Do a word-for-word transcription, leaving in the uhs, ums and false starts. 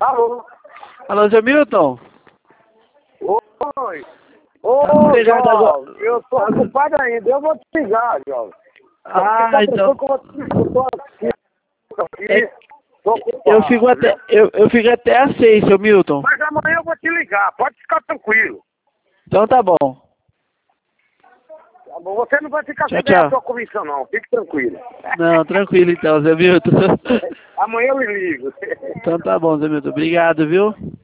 Alô? Alô, Zé Milton? Oi. Ô, Obrigado, João, eu tô ocupado ainda, eu vou te ligar, João. Ah, tá então. eu tô aqui, aqui, É, tô ocupado, eu fico até, eu, eu fico até às seis, seu Milton. Mas amanhã eu vou te ligar, pode ficar tranquilo. Então tá bom. Tá bom? Você não vai ficar Tchau, sem ganhar a tchau. sua comissão, não, fique tranquilo. Não, tranquilo então, Zé Milton. Amanhã eu lhe ligo. Então tá bom, Zé Milton. Obrigado, viu?